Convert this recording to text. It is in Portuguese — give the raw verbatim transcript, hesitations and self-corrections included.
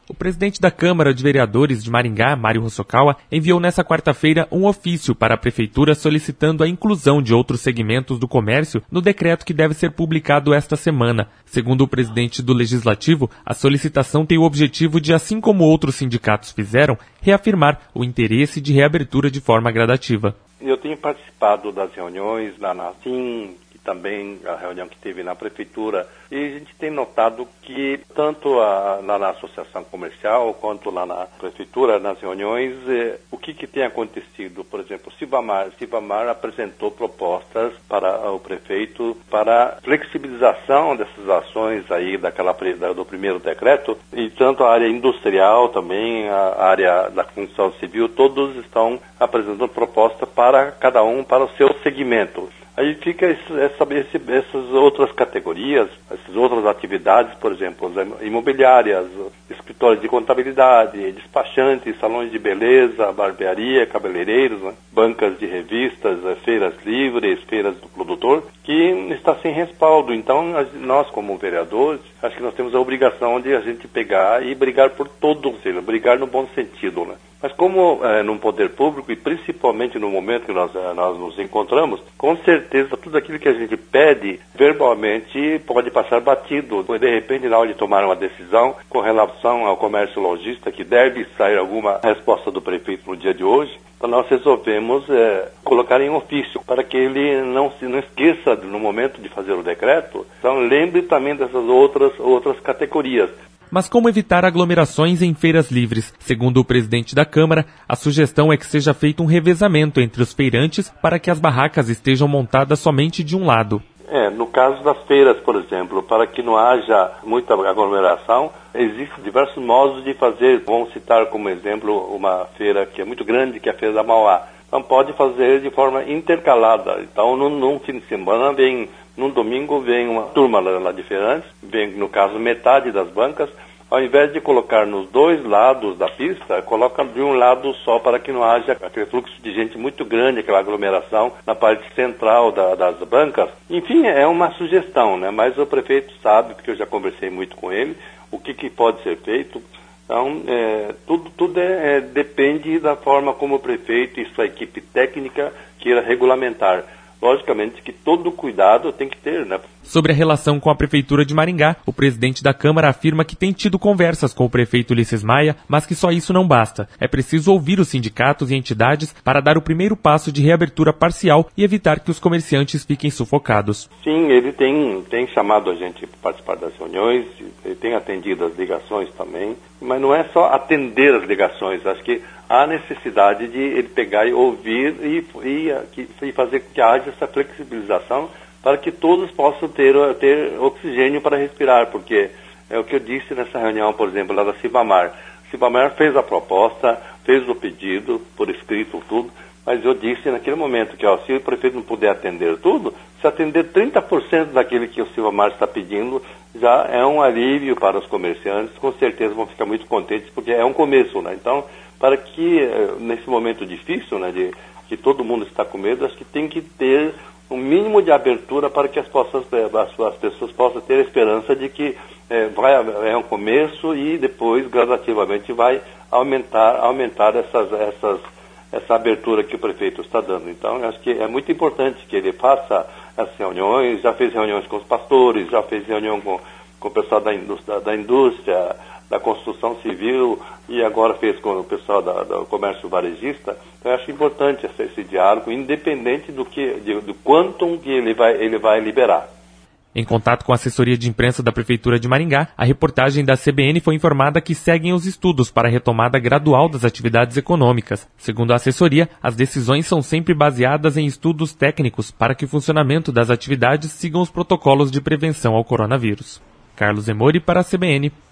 O presidente da Câmara de Vereadores de Maringá, Mário Hosokawa, enviou nesta quarta-feira um ofício para a Prefeitura solicitando a inclusão de outros segmentos do comércio no decreto que deve ser publicado esta semana. Segundo o presidente do Legislativo, a solicitação tem o objetivo de, assim como outros sindicatos fizeram, reafirmar o interesse de reabertura de forma gradativa. Eu tenho participado das reuniões lá na S I M, também a reunião que teve na Prefeitura, e a gente tem notado que tanto a, lá na Associação Comercial quanto lá na Prefeitura, nas reuniões, eh, o que, que tem acontecido? Por exemplo, o Cibamar, Cibamar apresentou propostas para o prefeito para flexibilização dessas ações aí daquela, da, do primeiro decreto, e tanto a área industrial também, a área da construção civil, todos estão apresentando propostas para cada um, para o seu segmento. Aí fica esse, essa, esse, essas outras categorias, essas outras atividades, por exemplo, imobiliárias, escritórios de contabilidade, despachantes, salões de beleza, barbearia, cabeleireiros, né? Bancas de revistas, feiras livres, feiras do produtor, que está sem respaldo. Então, nós como vereadores, acho que nós temos a obrigação de a gente pegar e brigar por todo, ou seja, brigar no bom sentido, né? Mas como é, no poder público, e principalmente no momento que nós, nós nos encontramos, com certeza tudo aquilo que a gente pede verbalmente pode passar batido. De repente, na hora de tomar uma decisão com relação ao comércio lojista, que deve sair alguma resposta do prefeito no dia de hoje, então nós resolvemos é, colocar em ofício para que ele não se não esqueça no momento de fazer o decreto. Então lembre também dessas outras, outras categorias. Mas como evitar aglomerações em feiras livres? Segundo o presidente da Câmara, a sugestão é que seja feito um revezamento entre os feirantes para que as barracas estejam montadas somente de um lado. É, no caso das feiras, por exemplo, para que não haja muita aglomeração, existem diversos modos de fazer. Vamos citar como exemplo uma feira que é muito grande, que é a Feira da Mauá. Então pode fazer de forma intercalada. Então num, num fim de semana vem, num domingo vem uma turma lá, lá de feirantes, vem no caso metade das bancas, ao invés de colocar nos dois lados da pista, coloca de um lado só para que não haja aquele fluxo de gente muito grande, aquela aglomeração na parte central da, das bancas. Enfim, é uma sugestão, né? Mas o prefeito sabe, porque eu já conversei muito com ele, o que, que pode ser feito. Então, é, tudo, tudo é, é, depende da forma como o prefeito e sua equipe técnica queira regulamentar. Logicamente que todo cuidado tem que ter, né? Sobre a relação com a Prefeitura de Maringá, o presidente da Câmara afirma que tem tido conversas com o prefeito Ulisses Maia, mas que só isso não basta. É preciso ouvir os sindicatos e entidades para dar o primeiro passo de reabertura parcial e evitar que os comerciantes fiquem sufocados. Sim, ele tem, tem chamado a gente para participar das reuniões, ele tem atendido as ligações também, mas não é só atender as ligações, acho que há necessidade de ele pegar e ouvir e, e, e fazer com que haja essa flexibilização para que todos possam ter, ter oxigênio para respirar, porque é o que eu disse nessa reunião, por exemplo, lá da Cibamar. Cibamar fez a proposta, fez o pedido, por escrito, tudo, mas eu disse naquele momento que ó, se o prefeito não puder atender tudo, se atender trinta por cento daquilo que o Cibamar está pedindo, já é um alívio para os comerciantes, com certeza vão ficar muito contentes, porque é um começo, né? Então, para que, nesse momento difícil, né, de que todo mundo está com medo, acho que tem que ter um mínimo de abertura para que as, possas, as, as pessoas possam ter a esperança de que é, vai, é um começo e depois, gradativamente, vai aumentar, aumentar essas, essas, essa abertura que o prefeito está dando. Então, acho que é muito importante que ele faça as reuniões, já fez reuniões com os pastores, já fez reunião com, com o pessoal da indústria, da indústria da construção civil e agora fez com o pessoal da, do comércio varejista. Então, eu acho importante esse, esse diálogo, independente do, que, de, do quantum que ele vai, ele vai liberar. Em contato com a assessoria de imprensa da Prefeitura de Maringá, a reportagem da C B N foi informada que seguem os estudos para a retomada gradual das atividades econômicas. Segundo a assessoria, as decisões são sempre baseadas em estudos técnicos para que o funcionamento das atividades sigam os protocolos de prevenção ao coronavírus. Carlos Emori para a C B N.